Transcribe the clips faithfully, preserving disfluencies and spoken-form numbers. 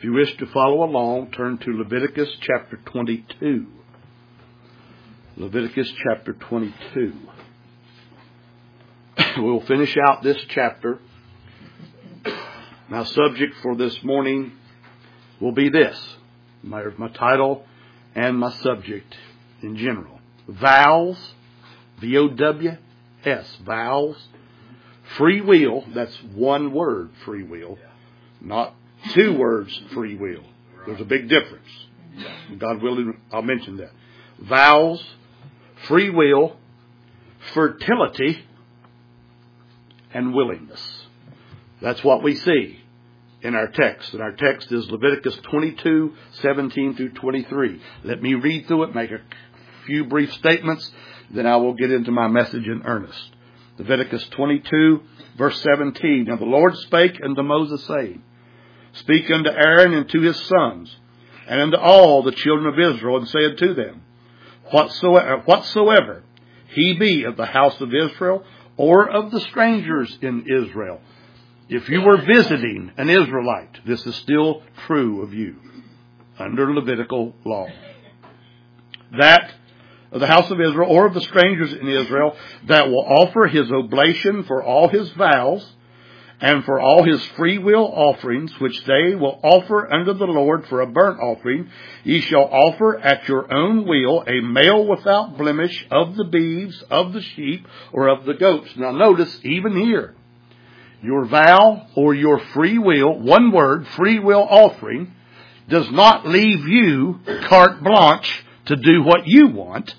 If you wish to follow along, turn to Leviticus chapter twenty-two. Leviticus chapter twenty-two. We'll finish out this chapter. My subject for this morning will be this. My, my title and my subject in general. Vows. V O W S. Vows. Free will. That's one word, free will. Not two words, free will. There's a big difference. God willing, I'll mention that. Vows, free will, fertility, and willingness. That's what we see in our text. And our text is Leviticus twenty-two, seventeen through twenty-three. Let me read through it, make a few brief statements, then I will get into my message in earnest. Leviticus twenty-two, verse seventeen. Now the Lord spake unto Moses, saying, Speak unto Aaron and to his sons, and unto all the children of Israel, and say unto them, Whatsoever, whatsoever he be of the house of Israel, or of the strangers in Israel. If you were visiting an Israelite, this is still true of you, under Levitical law. That of the house of Israel, or of the strangers in Israel, that will offer his oblation for all his vows, and for all his free will offerings, which they will offer unto the Lord for a burnt offering, ye shall offer at your own will a male without blemish of the beeves, of the sheep, or of the goats. Now notice, even here, your vow or your free will, one word, free will offering, does not leave you carte blanche to do what you want.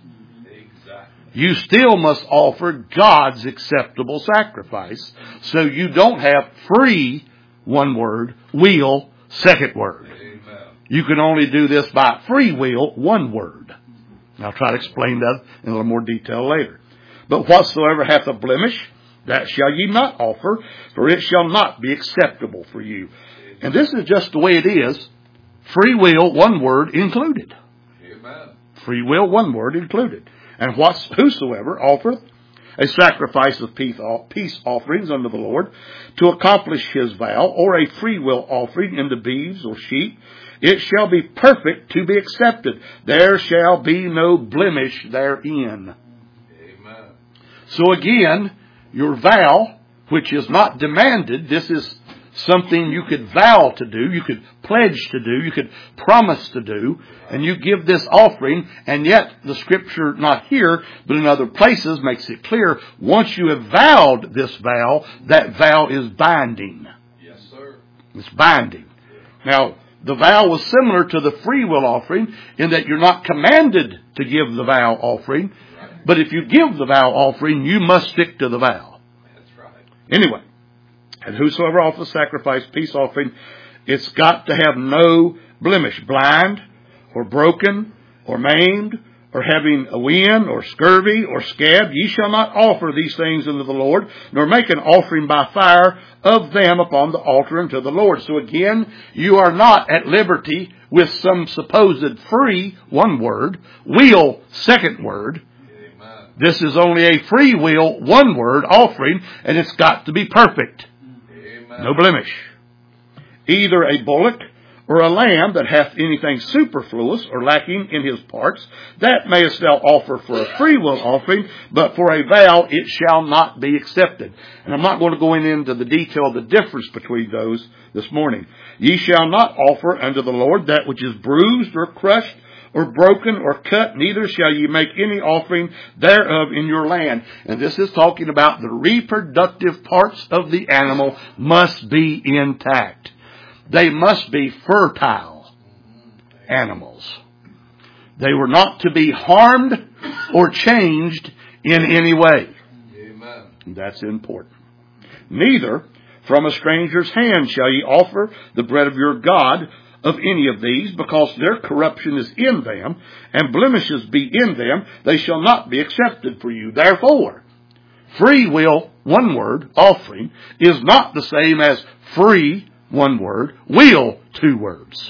You still must offer God's acceptable sacrifice. So you don't have free, one word, will, second word. Amen. You can only do this by free will, one word. I'll try to explain that in a little more detail later. But whatsoever hath a blemish, that shall ye not offer, for it shall not be acceptable for you. And this is just the way it is. Free will, one word included. Amen. Free will, one word included. And whosoever offereth a sacrifice of peace offerings unto the Lord to accomplish his vow, or a free will offering in the beeves or sheep, it shall be perfect to be accepted. There shall be no blemish therein. Amen. So again, your vow, which is not demanded, this is something you could vow to do, you could pledge to do, you could promise to do, and you give this offering, and yet the scripture, not here, but in other places, makes it clear, once you have vowed this vow, that vow is binding. Yes, sir. It's binding. Now, the vow was similar to the free will offering in that you're not commanded to give the vow offering, but if you give the vow offering, you must stick to the vow. That's right. Anyway. And whosoever offers sacrifice, peace offering, it's got to have no blemish. Blind, or broken, or maimed, or having a wind, or scurvy, or scab, ye shall not offer these things unto the Lord, nor make an offering by fire of them upon the altar unto the Lord. So again, you are not at liberty with some supposed free, one word, will, second word. Amen. This is only a free will, one word offering, and it's got to be perfect. No blemish. Either a bullock or a lamb that hath anything superfluous or lacking in his parts, that mayest thou offer for a free will offering, but for a vow it shall not be accepted. And I'm not going to go into the detail of the difference between those this morning. Ye shall not offer unto the Lord that which is bruised or crushed or broken or cut, neither shall ye make any offering thereof in your land. And this is talking about the reproductive parts of the animal must be intact. They must be fertile animals. They were not to be harmed or changed in any way. Amen. That's important. Neither from a stranger's hand shall ye offer the bread of your God of any of these, because their corruption is in them, and blemishes be in them, they shall not be accepted for you. Therefore, free will, one word, offering, is not the same as free, one word, will, two words.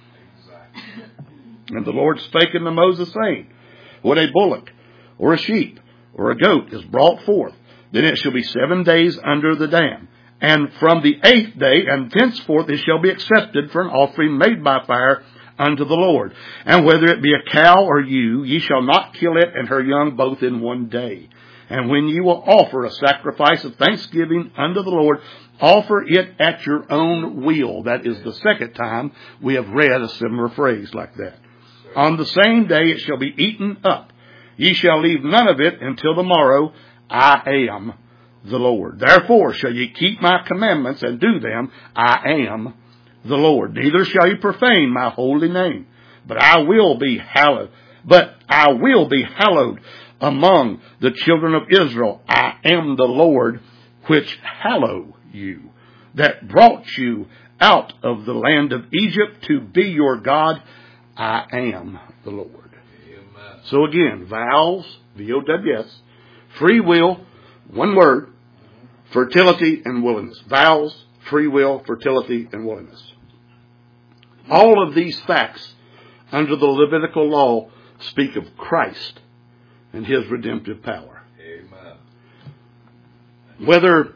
And the Lord spake unto Moses, saying, When a bullock, or a sheep, or a goat is brought forth, then it shall be seven days under the dam. And from the eighth day, and thenceforth it shall be accepted for an offering made by fire unto the Lord. And whether it be a cow or ewe, ye shall not kill it and her young both in one day. And when ye will offer a sacrifice of thanksgiving unto the Lord, offer it at your own will. That is the second time we have read a similar phrase like that. On the same day it shall be eaten up. Ye shall leave none of it until the morrow. I am the Lord. Therefore shall ye keep my commandments and do them. I am the Lord. Neither shall ye profane my holy name, but I will be hallowed. But I will be hallowed among the children of Israel. I am the Lord which hallow you, that brought you out of the land of Egypt to be your God. I am the Lord. Amen. So again, vows, V O W S, free will, one word, fertility and willingness. Vows, free will, fertility, and willingness. All of these facts under the Levitical law speak of Christ and His redemptive power. Amen. Whether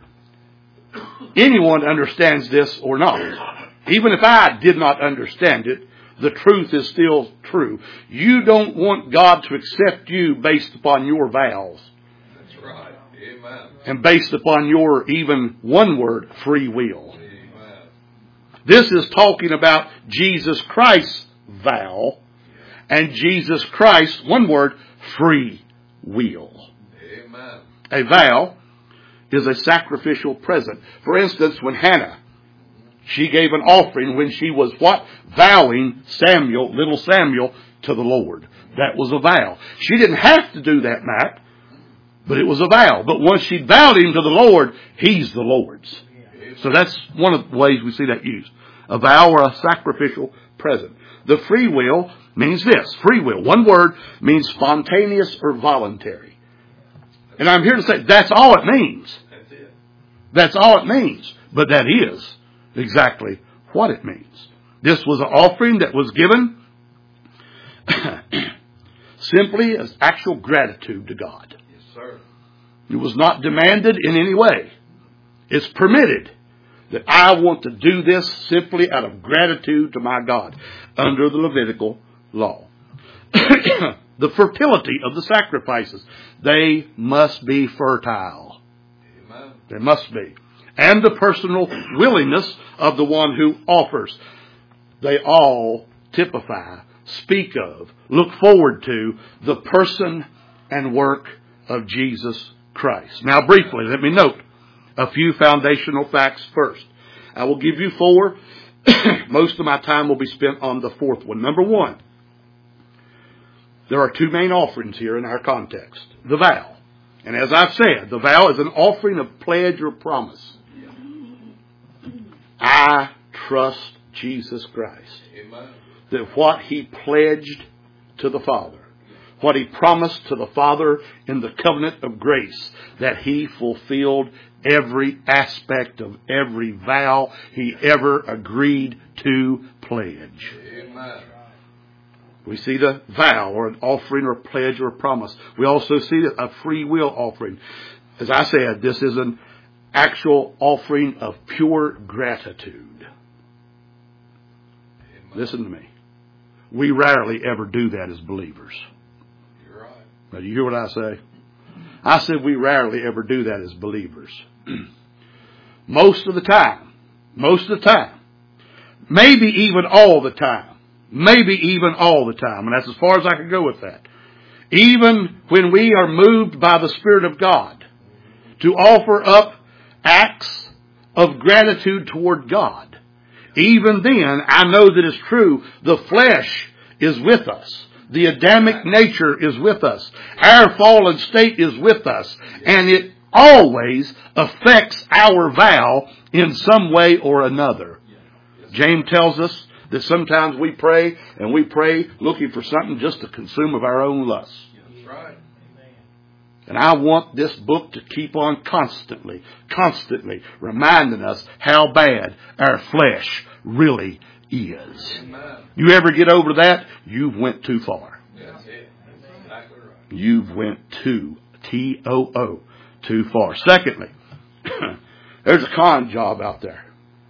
anyone understands this or not, even if I did not understand it, the truth is still true. You don't want God to accept you based upon your vows. That's right. Amen. And based upon your, even one word, free will. Amen. This is talking about Jesus Christ's vow and Jesus Christ's, one word, free will. Amen. A vow is a sacrificial present. For instance, when Hannah, she gave an offering when she was what? Vowing Samuel, little Samuel, to the Lord. That was a vow. She didn't have to do that, Matt, but it was a vow. But once she vowed him to the Lord, he's the Lord's. So that's one of the ways we see that used. A vow or a sacrificial present. The free will means this. Free will, one word, means spontaneous or voluntary. And I'm here to say that's all it means. That's it. That's all it means. But that is exactly what it means. This was an offering that was given simply as actual gratitude to God. Yes, sir. It was not demanded in any way. It's permitted that I want to do this simply out of gratitude to my God under the Levitical law. The fertility of the sacrifices. They must be fertile. Amen. They must be. And the personal willingness of the one who offers. They all typify, speak of, look forward to the person and work of Jesus Christ. Now briefly, let me note a few foundational facts first. I will give you four. Most of my time will be spent on the fourth one. Number one, there are two main offerings here in our context. The vow. And as I've said, the vow is an offering of pledge or promise. I trust Jesus Christ. Amen. That what He pledged to the Father, what He promised to the Father in the covenant of grace, that He fulfilled every aspect of every vow He ever agreed to pledge. Amen. We see the vow or an offering or pledge or promise. We also see a free will offering. As I said, this is an actual offering of pure gratitude. Amen. Listen to me. We rarely ever do that as believers. You're right. Now, you hear what I say? I said we rarely ever do that as believers. Most of the time. Most of the time. Maybe even all the time. Maybe even all the time. And that's as far as I can go with that. Even when we are moved by the Spirit of God to offer up acts of gratitude toward God, even then, I know that it's true, the flesh is with us. The Adamic nature is with us. Our fallen state is with us. And it always affects our vow in some way or another. James tells us that sometimes we pray, and we pray looking for something just to consume of our own lusts. That's right. And I want this book to keep on constantly, constantly reminding us how bad our flesh really is. Amen. You ever get over that, you've went too far. That's it. That's exactly right. You've went too, T O O, too far. Secondly, There's a con job out there.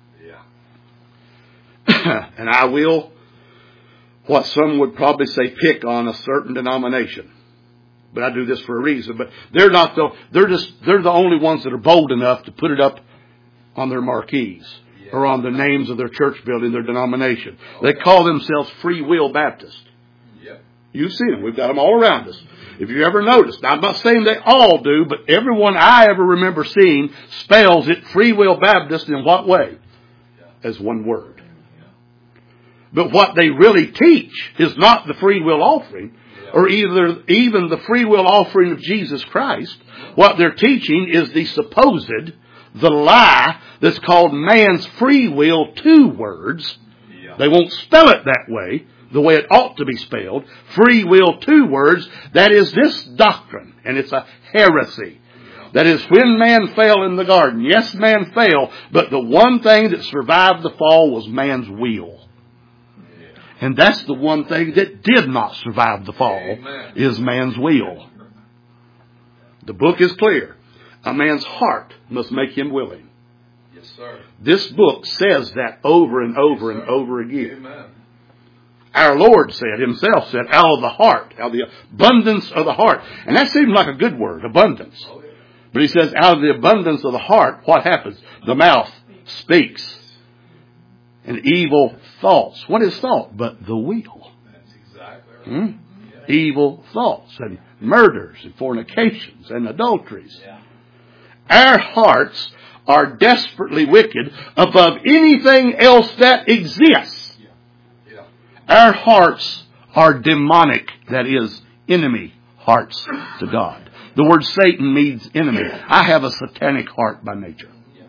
Yeah. And I will, what some would probably say, pick on a certain denomination. But I do this for a reason. But they're not the, they're just, they're the only ones that are bold enough to put it up on their marquees yeah. or on the names of their church building, their denomination. Okay. They call themselves Free Will Baptist. Yep. You've seen them. We've got them all around us. If you ever noticed, now I'm not saying they all do, but everyone I ever remember seeing spells it Free Will Baptist in what way? Yeah. As one word. Yeah. But what they really teach is not the free will offering, or either even the free will offering of Jesus Christ. What they're teaching is the supposed, the lie that's called man's free will, two words. Yeah. They won't spell it that way, the way it ought to be spelled. Free will, two words. That is this doctrine, and it's a heresy. Yeah. That is, when man fell in the garden, yes, man fell, but the one thing that survived the fall was man's will. And that's the one thing that did not survive the fall. Amen. Is man's will. The book is clear. A man's heart must make him willing. Yes, sir. This book says that over and over yes, and over again. Amen. Our Lord said, himself said, out of the heart, out of the abundance of the heart. And that seems like a good word, abundance. Oh, yeah. But he says, out of the abundance of the heart, what happens? The mouth speaks. And evil thoughts. What is thought? But the will. That's exactly right. Hmm? Yeah. Evil thoughts and murders and fornications and adulteries. Yeah. Our hearts are desperately wicked above anything else that exists. Yeah. Yeah. Our hearts are demonic. That is, enemy hearts to God. The word Satan means enemy. I have a satanic heart by nature.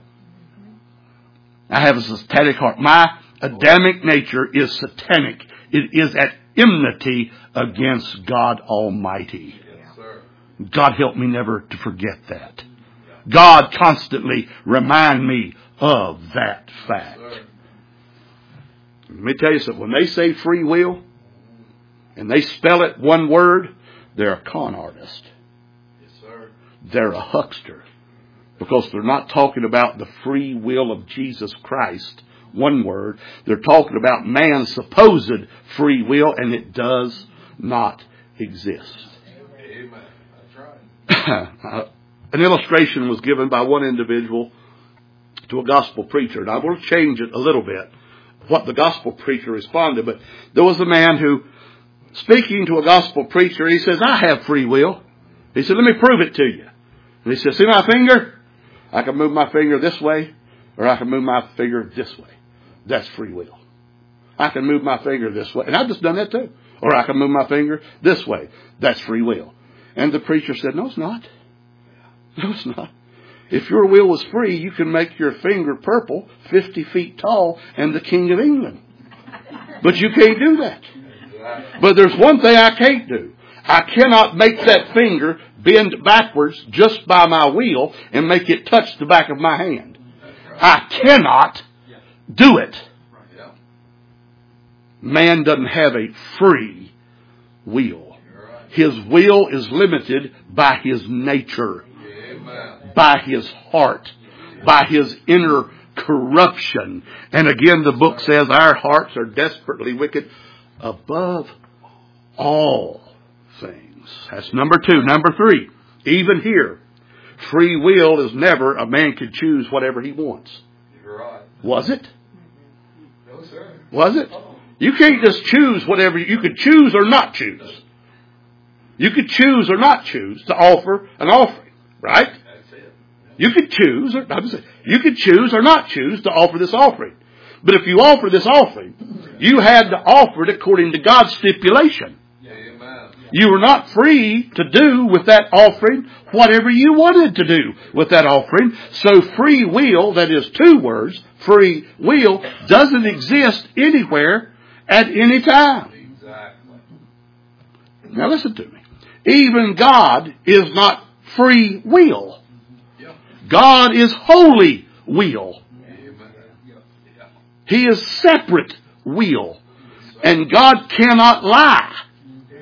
I have a satanic heart. My Adamic nature is satanic. It is at enmity against God Almighty. Yes, sir. God help me never to forget that. God constantly remind me of that fact. Yes, let me tell you something. When they say free will, and they spell it one word, they're a con artist. Yes, sir. They're a huckster. Because they're not talking about the free will of Jesus Christ, one word. They're talking about man's supposed free will, and it does not exist. Amen. That's right. An illustration was given by one individual to a gospel preacher, and I will change it a little bit, what the gospel preacher responded. But there was a man who, speaking to a gospel preacher, he says, I have free will. He said, let me prove it to you. And he said, see my finger? I can move my finger this way, or I can move my finger this way. That's free will. I can move my finger this way. And I've just done that too. Or I can move my finger this way. That's free will. And the preacher said, no, it's not. No, it's not. If your will was free, you can make your finger purple, fifty feet tall, and the King of England. But you can't do that. But there's one thing I can't do. I cannot make that finger bend backwards just by my will and make it touch the back of my hand. I cannot do it. Man doesn't have a free will. His will is limited by his nature, by his heart, by his inner corruption. And again, the book says our hearts are desperately wicked above all things. That's number two. Number three, even here, free will is never a man can choose whatever he wants. You're right. Was it? No, sir. Was it? You can't just choose whatever. You could choose or not choose. You could choose or not choose to offer an offering, right? That's it. You could choose, or I'm saying, you could choose or not choose to offer this offering. But if you offer this offering, you had to offer it according to God's stipulation. You were not free to do with that offering whatever you wanted to do with that offering. So free will, that is two words, free will, doesn't exist anywhere at any time. Exactly. Now listen to me. Even God is not free will. God is holy will. He is separate will. And God cannot lie.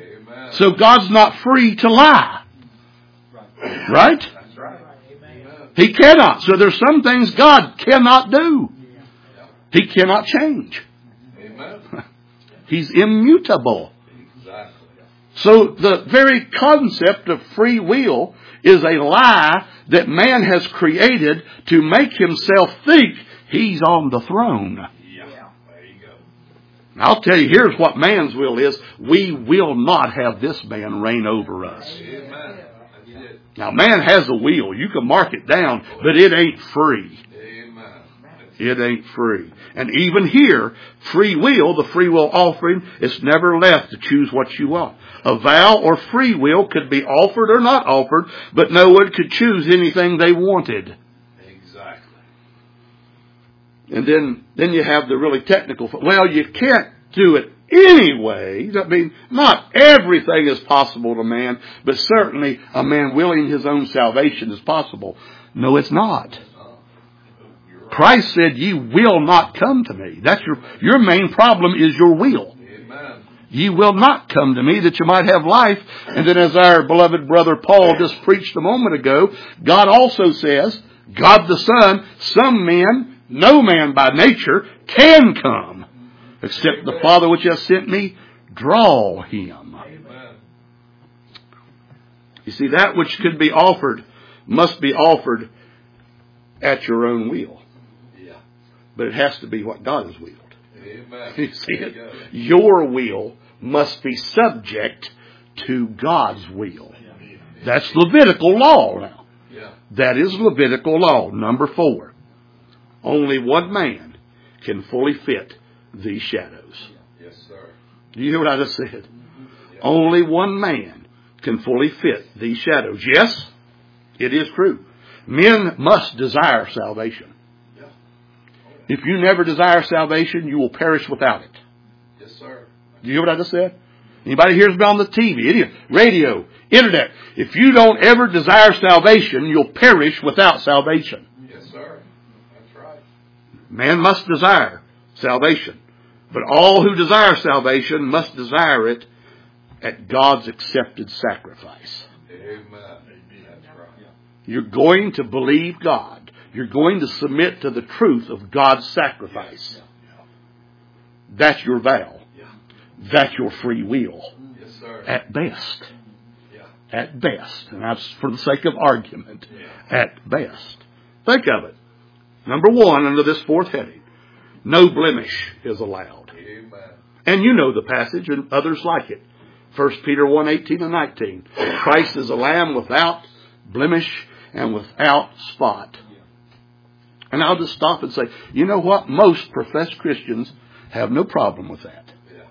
So God's not free to lie. Right? That's right. Amen. He cannot. So there's some things God cannot do. He cannot change. Amen. He's immutable. Exactly. So the very concept of free will is a lie that man has created to make himself think he's on the throne. Yeah. There you go. I'll tell you, here's what man's will is. We will not have this man reign over us. Amen. That's it. Now, man has a will. You can mark it down, but it ain't free. Amen. It ain't free. And even here, free will, the free will offering, it's never left to choose what you want. A vow or free will could be offered or not offered, but no one could choose anything they wanted. Exactly. And then, then you have the really technical, well, you can't do it anyway. I mean, not everything is possible to man, but certainly a man willing his own salvation is possible. No, it's not. Christ said, "Ye will not come to me." That's your, your main problem is your will. Amen. Ye will not come to me that you might have life. And then as our beloved brother Paul just preached a moment ago, God also says, God the Son, some men, no man by nature, can come, except the Father which hath sent me, draw him. Amen. You see, that which could be offered must be offered at your own will. Yeah. But it has to be what God has willed. Amen. You see There it? you go. Your will must be subject to God's will. That's Levitical law now. Yeah. That is Levitical law. Number four. Only one man can fully fit these shadows. Yes, sir. Do you hear what I just said? Only one man can fully fit these shadows. Yes, it is true. Men must desire salvation. Yeah. If you never desire salvation, you will perish without it. Yes, sir. Do you hear what I just said? Anybody hears me on the T V, any, radio, internet? If you don't ever desire salvation, you'll perish without salvation. Yes, sir. That's right. Man must desire salvation. But all who desire salvation must desire it at God's accepted sacrifice. Amen. That's right. You're going to believe God. You're going to submit to the truth of God's sacrifice. That's your vow. That's your free will. Yes, sir. At best. Yeah. At best. And that's for the sake of argument. Yeah. At best. Think of it. Number one, under this fourth heading, no blemish is allowed. Amen. And you know the passage and others like it. First Peter one, eighteen and nineteen. Christ is a lamb without blemish and without spot. And I'll just stop and say, you know what? Most professed Christians have no problem with that.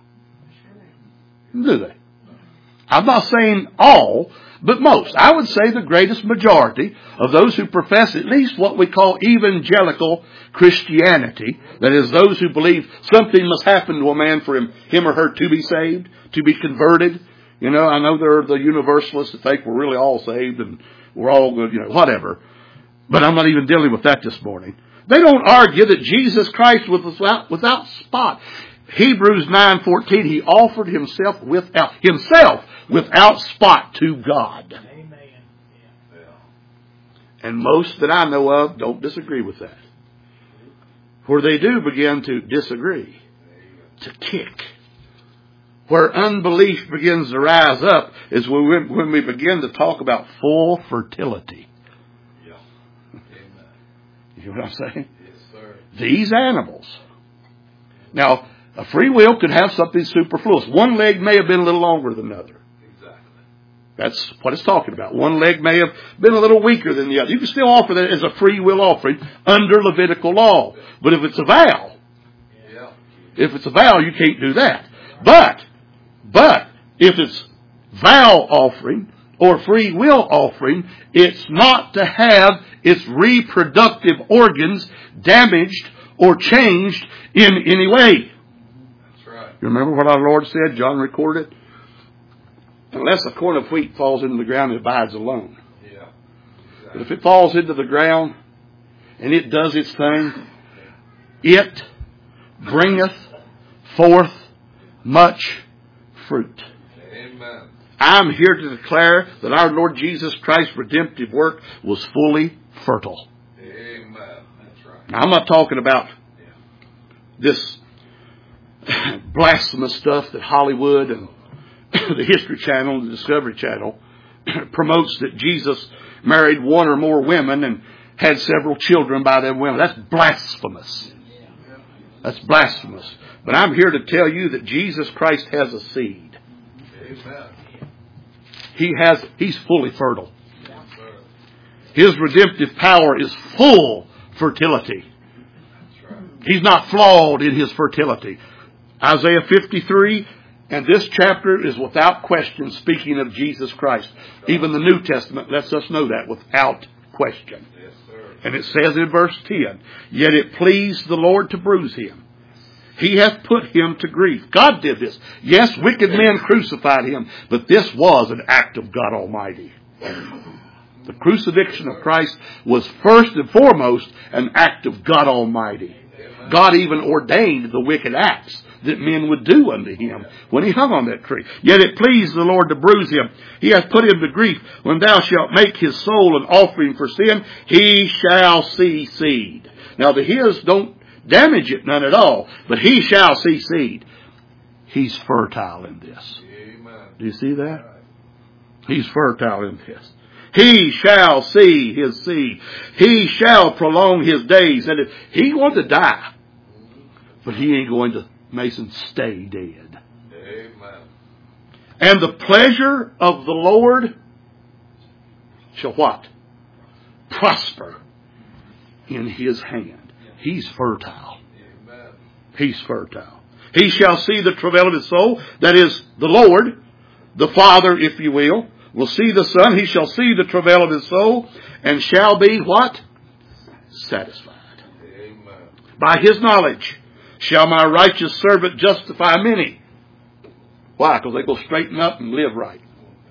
Do they? I'm not saying all, but most. I would say the greatest majority of those who profess at least what we call evangelical Christianity, that is, those who believe something must happen to a man for him, him or her to be saved, to be converted. You know, I know there are the universalists that think we're really all saved and we're all good, you know, whatever. But I'm not even dealing with that this morning. They don't argue that Jesus Christ was without, without spot. Hebrews nine fourteen, he offered himself without himself without spot to God. Amen. Yeah. And most that I know of don't disagree with that. Where they do begin to disagree, to kick. Where unbelief begins to rise up is when, when we begin to talk about full fertility. Yeah. Amen. You hear what I'm saying? Yes, sir. These animals. Now, a free will could have something superfluous. One leg may have been a little longer than another. Exactly. That's what it's talking about. One leg may have been a little weaker than the other. You can still offer that as a free will offering under Levitical law. But if it's a vow, Yeah. if it's a vow, you can't do that. But, but, if it's vow offering or free will offering, it's not to have its reproductive organs damaged or changed in any way. That's right. You remember what our Lord said? John recorded it. Unless a corn of wheat falls into the ground, it abides alone. Yeah. But Exactly. if it falls into the ground and it does its thing, it bringeth forth much fruit. Amen. I'm here to declare that our Lord Jesus Christ's redemptive work was fully fertile. Amen. That's right. Now, I'm not talking about this blasphemous stuff that Hollywood and the History Channel and the Discovery Channel promotes, that Jesus married one or more women and had several children by them women. That's blasphemous. That's blasphemous. But I'm here to tell you that Jesus Christ has a seed. Amen. He has, he's fully fertile. His redemptive power is full fertility. He's not flawed in his fertility. Isaiah fifty-three and this chapter is without question speaking of Jesus Christ. Even the New Testament lets us know that without question. Yes, sir. And it says in verse ten, yet it pleased the Lord to bruise him. He hath put him to grief. God did this. Yes, wicked men crucified him, but this was an act of God Almighty. The crucifixion of Christ was first and foremost an act of God Almighty. God even ordained the wicked acts that men would do unto him when he hung on that tree. Yet it pleased the Lord to bruise him. He hath put him to grief. When thou shalt make his soul an offering for sin, he shall see seed. Now the his don't damage it none at all, but he shall see seed. He's fertile in this. Amen. Do you see that? He's fertile in this. He shall see his seed. He shall prolong his days. And if he wants to die, but he ain't going to, Mason, stay dead. Amen. And the pleasure of the Lord shall what? Prosper in his hand. He's fertile. Amen. He's fertile. He shall see the travail of his soul. That is the Lord, the Father, if you will, will see the Son. He shall see the travail of his soul and shall be what? Satisfied. Amen. By his knowledge shall my righteous servant justify many. Why? Because they go straighten up and live right.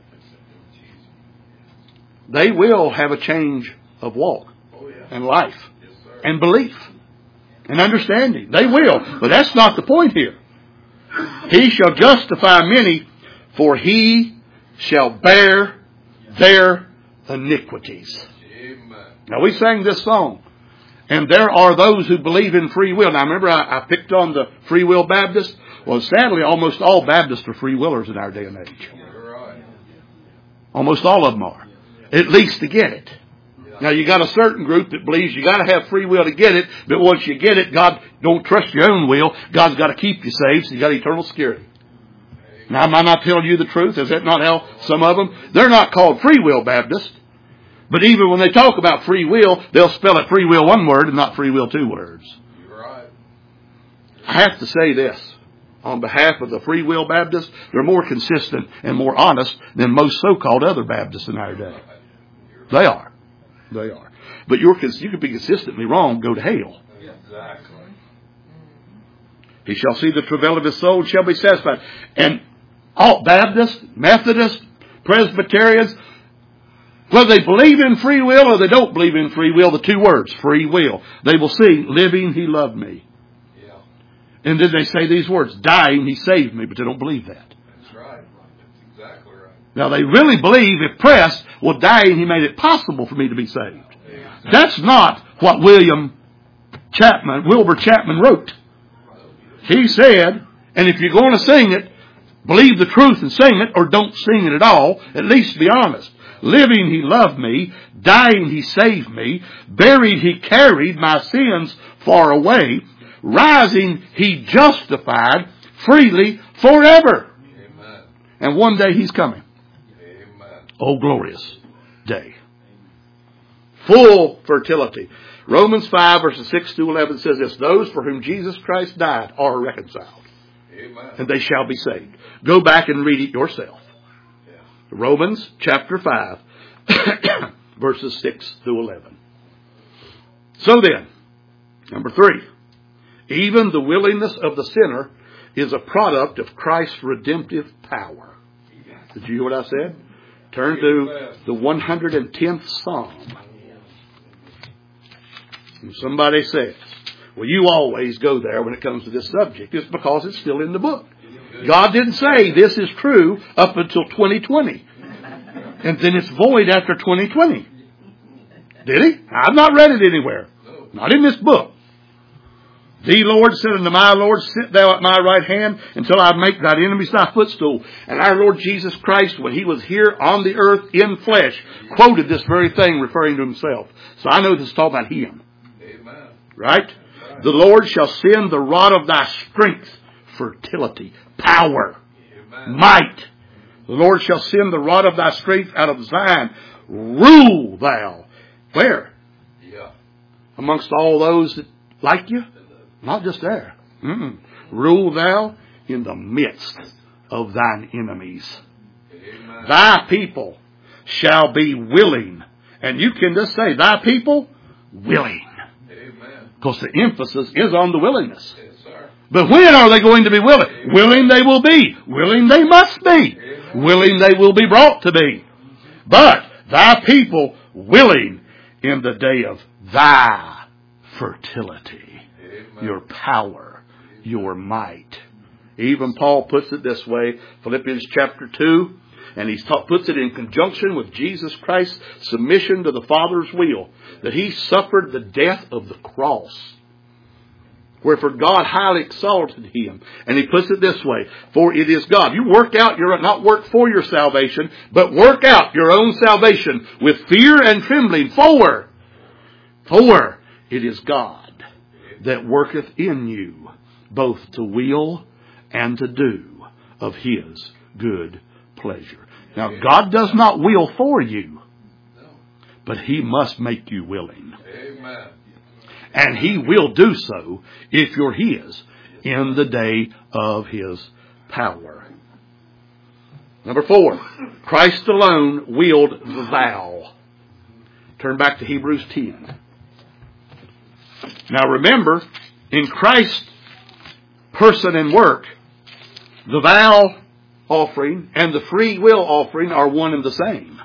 They will have a change of walk Oh, yeah. and life Yes, sir. and belief and understanding. They will. But that's not the point here. He shall justify many, for he shall bear their iniquities. Amen. Now we sang this song. And there are those who believe in free will. Now remember I, I picked on the free will Baptists. Well, sadly, almost all Baptists are free willers in our day and age. You're right. Almost all of them are. At least to get it. Now you got a certain group that believes you got to have free will to get it. But once you get it, God don't trust your own will. God's got to keep you saved, so you got eternal security. Now am I not telling you the truth? Is that not how some of them? They're not called free will Baptists. But even when they talk about free will, they'll spell it free will one word and not free will two words. You're right. I have to say this. On behalf of the free will Baptists, they're more consistent and more honest than most so-called other Baptists in our day. They are. They are. But you're, you could be consistently wrong, go to hell. Exactly. He shall see the travail of his soul, shall be satisfied. And all Baptists, Methodists, Presbyterians, whether they believe in free will or they don't believe in free will, the two words, free will, they will see, living, he loved me. Yeah. And then they say these words, dying, he saved me, but they don't believe that. That's right. That's exactly right. Now they really believe, if pressed, well, dying, he made it possible for me to be saved. Exactly. That's not what William Chapman, Wilbur Chapman wrote. He said, and if you're going to sing it, believe the truth and sing it, or don't sing it at all, at least be honest. Living, he loved me. Dying, he saved me. Buried, he carried my sins far away. Rising, he justified freely forever. Amen. And one day he's coming. Amen. Oh, glorious day. Full fertility. Romans five verses six to eleven says this, those for whom Jesus Christ died are reconciled. Amen. And they shall be saved. Go back and read it yourself. Romans chapter five, verses six through eleven. So then, number three, even the willingness of the sinner is a product of Christ's redemptive power. Did you hear what I said? Turn to the one hundred tenth Psalm. And somebody says, well, you always go there when it comes to this subject. It's because it's still in the book. God didn't say this is true up until twenty twenty. And then it's void after twenty twenty. Did he? I've not read it anywhere. No. Not in this book. The Lord said unto my Lord, sit thou at my right hand until I make thine enemies thy footstool. And our Lord Jesus Christ, when he was here on the earth in flesh, quoted this very thing referring to himself. So I know this is talking about him. Amen. Right? Right? The Lord shall send the rod of thy strength, fertility, power, Amen. Might. The Lord shall send the rod of thy strength out of Zion. Rule thou. Where? Yeah. Amongst all those that like you? Not just there. Mm-mm. Rule thou in the midst of thine enemies. Amen. Thy people shall be willing. And you can just say, thy people, willing. Amen. Because the emphasis is on the willingness. Yes, sir. But when are they going to be willing? Amen. Willing they will be. Willing they must be. Amen. Willing they will be brought to be. But thy people willing in the day of thy fertility. Your power, your might. Even Paul puts it this way, Philippians chapter two, and he puts it in conjunction with Jesus Christ's submission to the Father's will, that he suffered the death of the cross, wherefore God highly exalted him. And he puts it this way, for it is God. You work out your, not work for your salvation, but work out your own salvation with fear and trembling. For, for it is God that worketh in you, both to will and to do of his good pleasure. Now, God does not will for you, but he must make you willing. Amen. And he will do so if you're his in the day of his power. Number four, Christ alone willed the thou. Turn back to Hebrews ten. Now remember, in Christ's person and work, the vow offering and the free will offering are one and the same.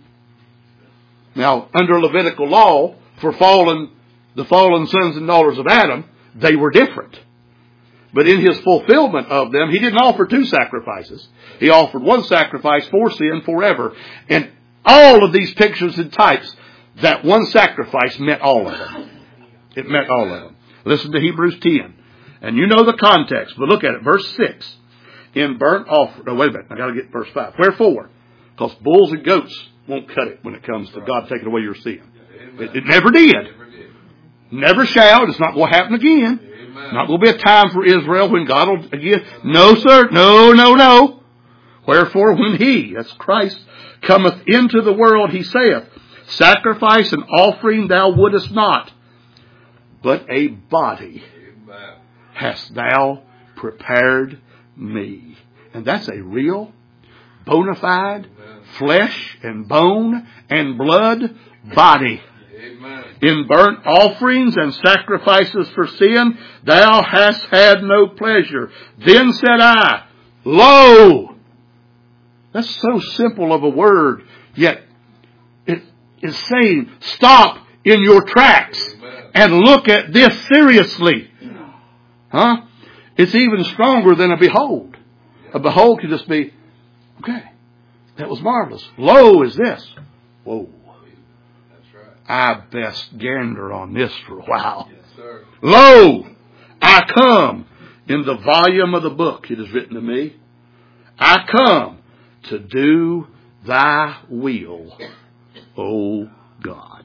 Now, under Levitical law, for fallen, the fallen sons and daughters of Adam, they were different. But in his fulfillment of them, he didn't offer two sacrifices. He offered one sacrifice for sin forever. And all of these pictures and types, that one sacrifice meant all of them. It meant all of them. Listen to Hebrews ten. And you know the context, but look at it. Verse six. In burnt offering. No, wait a minute. I got to get verse five. Wherefore? Because bulls and goats won't cut it when it comes to God taking away your sin. It, it never did. Never shall. It's not going to happen again. Not going to be a time for Israel when God will again. No, sir. No, no, no. Wherefore, when he, that's Christ, cometh into the world, he saith, sacrifice and offering thou wouldest not, but a body Amen. Hast thou prepared me. And that's a real, bona fide, Amen. Flesh and bone and blood body. Amen. In burnt offerings and sacrifices for sin, thou hast had no pleasure. Then said I, lo! That's so simple of a word, yet it is saying, stop in your tracks. Amen. And look at this seriously. Huh? It's even stronger than a behold. A behold can just be, okay, that was marvelous. Lo is this. Whoa. That's right. I best gander on this for a while. Yes, sir. Lo, I come in the volume of the book. It is written to me. I come to do thy will, O God.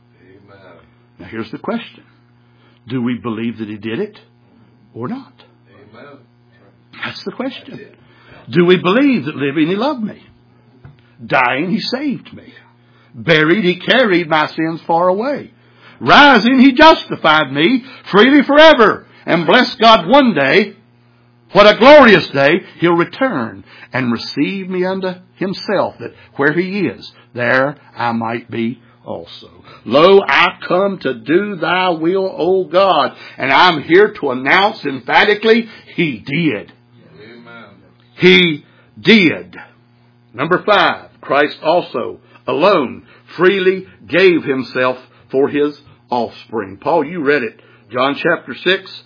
Now here's the question. Do we believe that he did it or not? Amen. That's the question. Do we believe that living he loved me? Dying he saved me. Buried he carried my sins far away. Rising he justified me freely forever. And bless God one day, what a glorious day, he'll return and receive me unto himself, that where he is, there I might be also. Lo, I come to do thy will, O God. And I'm here to announce emphatically, he did. Amen. He did. Number five, Christ also alone freely gave himself for his offspring. Paul, you read it. John chapter six.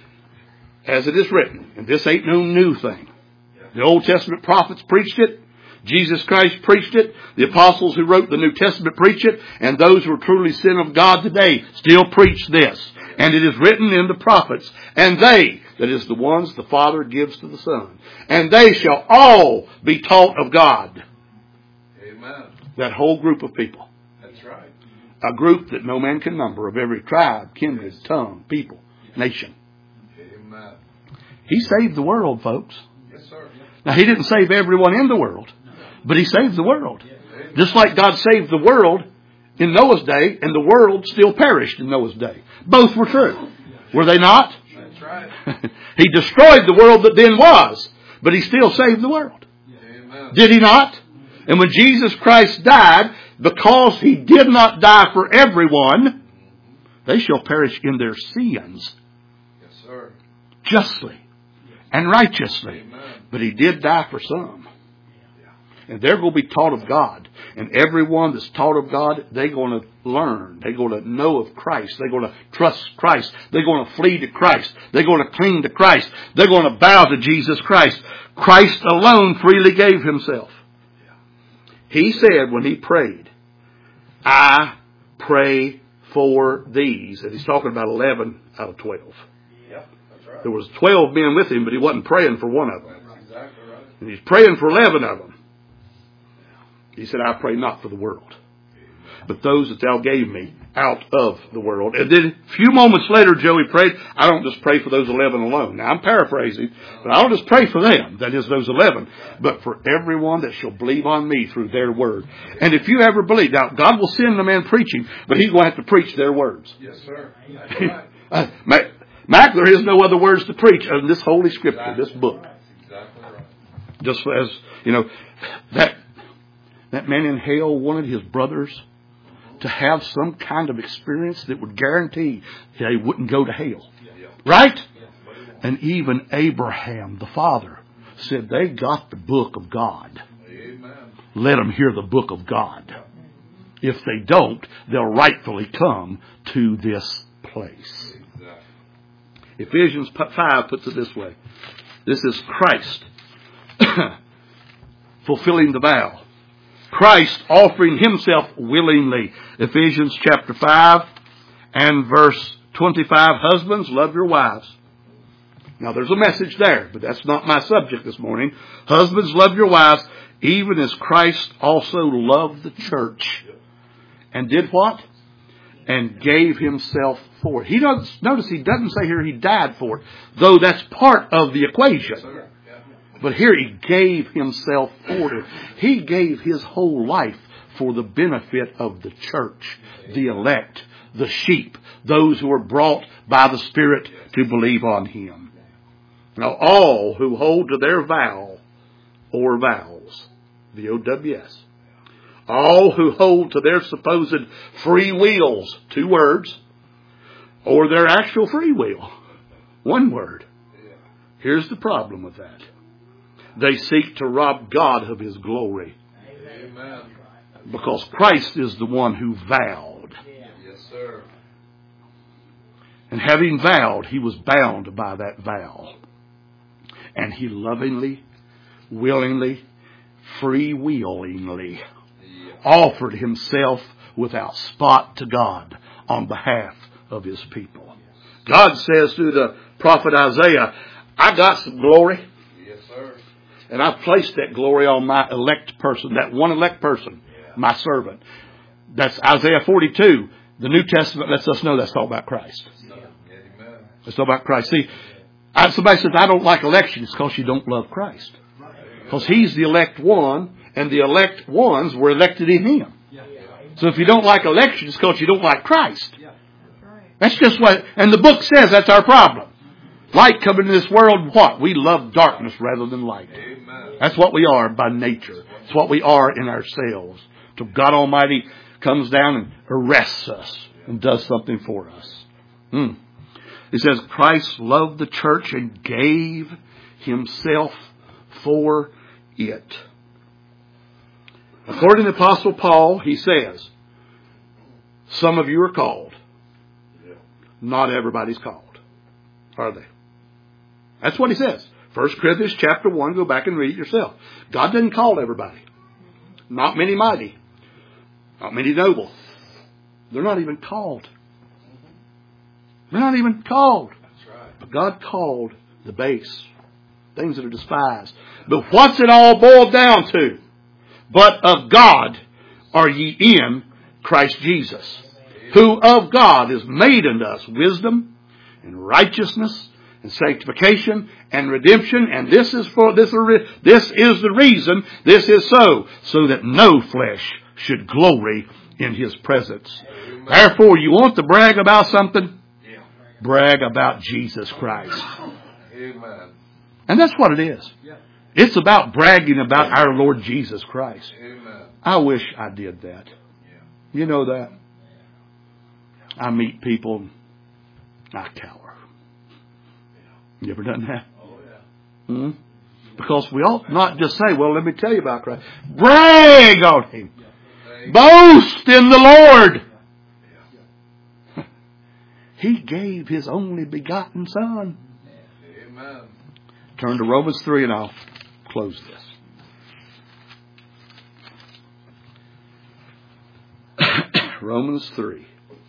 As it is written, and this ain't no new thing. The Old Testament prophets preached it. Jesus Christ preached it. The apostles who wrote the New Testament preach it. And those who are truly sent of God today still preach this. And it is written in the prophets. And they, that is the ones the Father gives to the Son. And they shall all be taught of God. Amen. That whole group of people. That's right. A group that no man can number, of every tribe, kindred, tongue, people, nation. Amen. He saved the world, folks. Yes, sir. Now, He didn't save everyone in the world, but He saved the world. Just like God saved the world in Noah's day, and the world still perished in Noah's day. Both were true. Were they not? That's right. He destroyed the world that then was, but He still saved the world. Amen. Did He not? And when Jesus Christ died, because He did not die for everyone, they shall perish in their sins. Yes, sir. Justly and righteously. Amen. But He did die for some. And they're going to be taught of God. And everyone that's taught of God, they're going to learn. They're going to know of Christ. They're going to trust Christ. They're going to flee to Christ. They're going to cling to Christ. They're going to bow to Jesus Christ. Christ alone freely gave Himself. He said when He prayed, I pray for these. And He's talking about eleven out of twelve. Yeah, that's right. There was twelve men with Him, but He wasn't praying for one of them. That's exactly right. And He's praying for eleven of them. He said, I pray not for the world, but those that Thou gave me out of the world. And then a few moments later, Joey prayed, I don't just pray for those eleven alone. Now, I'm paraphrasing, but I don't just pray for them, that is those eleven, but for everyone that shall believe on me through their word. And if you ever believe, now, God will send a man preaching, but He's going to have to preach their words. Yes, sir. That's right. uh, Mac, Mac, there is no other words to preach other than this Holy Scripture, this book. Exactly right. Just as, you know, that that man in hell wanted his brothers to have some kind of experience that would guarantee they wouldn't go to hell. Right? And even Abraham, the father, said they got the book of God. Amen. Let them hear the book of God. If they don't, they'll rightfully come to this place. Exactly. Ephesians five puts it this way. This is Christ fulfilling the vow. Christ offering Himself willingly. Ephesians chapter five and verse twenty-five. Husbands, love your wives. Now there's a message there, but that's not my subject this morning. Husbands, love your wives, even as Christ also loved the church. And did what? And gave Himself for it. He doesn't, notice He doesn't say here He died for it, though that's part of the equation. But here He gave Himself for it. He gave His whole life for the benefit of the church, the elect, the sheep, those who are brought by the Spirit to believe on Him. Now all who hold to their vow or vows, V O W S, all who hold to their supposed free wills, two words, or their actual free will, one word. Here's the problem with that. They seek to rob God of His glory. Amen. Because Christ is the one who vowed. Yes, sir. And having vowed, He was bound by that vow. And He lovingly, willingly, freewillingly offered Himself without spot to God on behalf of His people. God says through the prophet Isaiah, I got some glory. Yes, sir. And I've placed that glory on my elect person, that one elect person, my servant. That's Isaiah forty-two. The New Testament lets us know that's all about Christ. Amen. It's all about Christ. See, I, somebody says, I don't like election. It's because you don't love Christ. Because He's the elect one, and the elect ones were elected in Him. So if you don't like election, it's because you don't like Christ. That's just what, and the book says that's our problem. Light coming into this world, what? We love darkness rather than light. Amen. That's what we are by nature. It's what we are in ourselves. So God Almighty comes down and arrests us and does something for us. Hmm. It says, Christ loved the church and gave Himself for it. According to the Apostle Paul, he says, some of you are called. Not everybody's called. Are they? That's what he says. First Corinthians chapter one, go back and read it yourself. God didn't call everybody. Not many mighty. Not many noble. They're not even called. They're not even called. That's right. But God called the base. Things that are despised. But what's it all boiled down to? But of God are ye in Christ Jesus, who of God is made unto us wisdom and righteousness and sanctification and redemption. And this is for this, this is the reason this is so, so that no flesh should glory in His presence. Amen. Therefore, you want to brag about something? Yeah. Brag about Jesus Christ. Amen. And that's what it is. It's about bragging about our Lord Jesus Christ. Amen. I wish I did that. Yeah. You know that? I meet people, I cower. You ever done that? Oh, yeah. Hmm? Because we ought not just say, well, let me tell you about Christ. Brag on Him. Boast in the Lord. He gave His only begotten Son. Amen. Turn to Romans three and I'll close this. Romans three.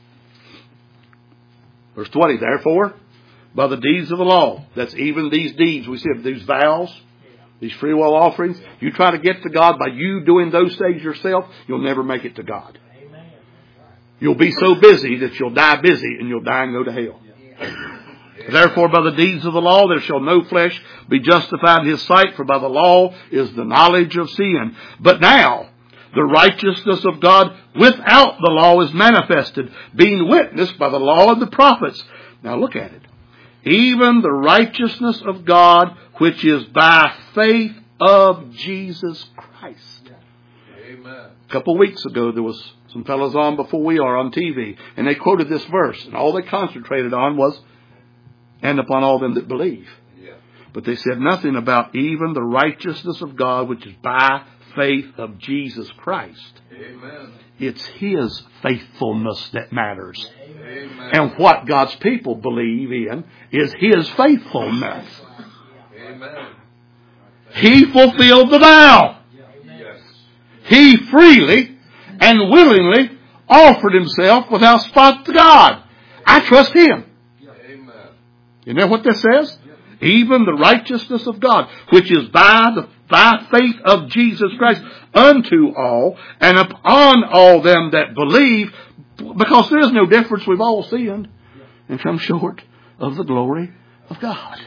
Verse twenty. Therefore, by the deeds of the law, that's even these deeds, we said these vows, these free will offerings, you try to get to God by you doing those things yourself, you'll never make it to God. You'll be so busy that you'll die busy and you'll die and go to hell. Therefore, by the deeds of the law, there shall no flesh be justified in His sight, for by the law is the knowledge of sin. But now, the righteousness of God without the law is manifested, being witnessed by the law and the prophets. Now look at it. Even the righteousness of God, which is by faith of Jesus Christ. Amen. A couple of weeks ago, there was some fellows on before we are on T V, and they quoted this verse, and all they concentrated on was, and upon all them that believe. Yeah. But they said nothing about even the righteousness of God, which is by faith of Jesus Christ. Amen. It's His faithfulness that matters. Amen. And what God's people believe in is His faithfulness. Amen. He fulfilled the vow. Yes. He freely and willingly offered Himself without spot to God. I trust Him. Amen. You know what this says? Even the righteousness of God, which is by the by faith of Jesus Christ unto all and upon all them that believe, because there is no difference. We've all sinned and come short of the glory of God.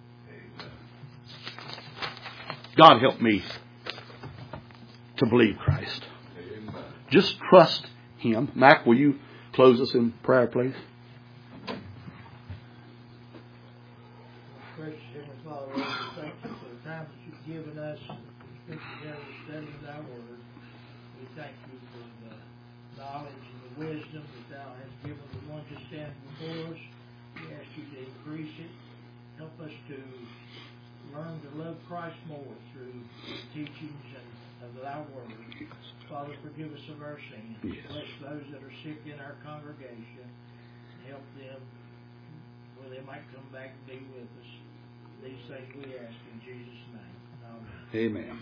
God help me to believe Christ. Amen. Just trust Him. Mac, will you close us in prayer, please? Gracious Heavenly Father, Lord, we thank you for the time that you've given us to spend together studying thy word. We thank you for the knowledge and the wisdom that thou hast given the one to stand before us. We ask you to increase it. Help us to learn to love Christ more through the teachings and of thy word. Father, forgive us of our sins. Yes. Bless those that are sick in our congregation. Help them where they might come back and be with us. These things we ask in Jesus' name. Amen.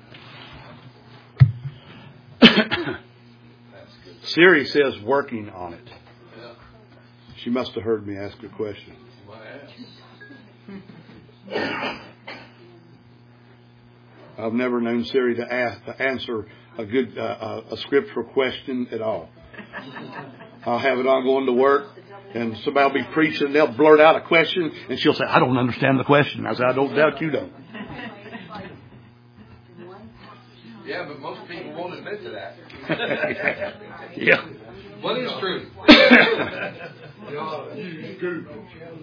Amen. That's good. Siri says working on it. Yeah. She must have heard me ask a question. My ass. I've never known Siri to, ask, to answer a good uh, a, a scriptural question at all. I'll have it on going to work, and somebody will be preaching, and they'll blurt out a question, and she'll say, I don't understand the question. I say, I don't doubt you don't. Yeah, but most people won't admit to that. Yeah. What is true?